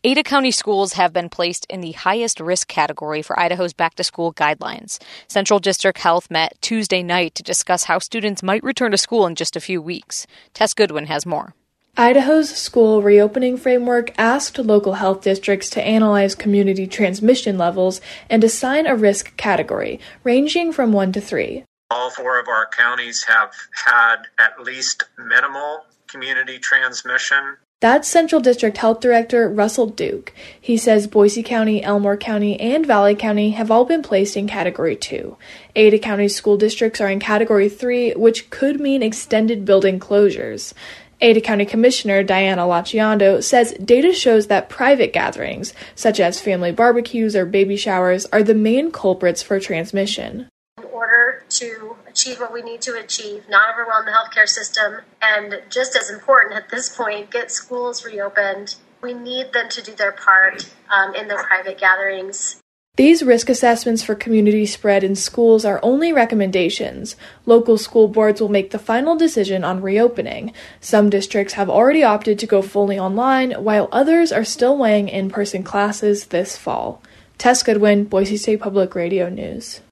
Ada County schools have been placed in the highest risk category for Idaho's back-to-school guidelines. Central District Health met Tuesday night to discuss how students might return to school in just a few weeks. Tess Goodwin has more. Idaho's school reopening framework asked local health districts to analyze community transmission levels and assign a risk category, ranging from 1 to 3. All 4 of our counties have had at least minimal community transmission. That's Central District Health Director Russell Duke. He says Boise County, Elmore County, and Valley County have all been placed in Category 2. Ada County's school districts are in Category 3, which could mean extended building closures. Ada County Commissioner Diana Lacciando says data shows that private gatherings, such as family barbecues or baby showers, are the main culprits for transmission. In order to achieve what we need to achieve, not overwhelm the healthcare system, and just as important at this point, get schools reopened, we need them to do their part in their private gatherings. These risk assessments for community spread in schools are only recommendations. Local school boards will make the final decision on reopening. Some districts have already opted to go fully online, while others are still weighing in-person classes this fall. Tess Goodwin, Boise State Public Radio News.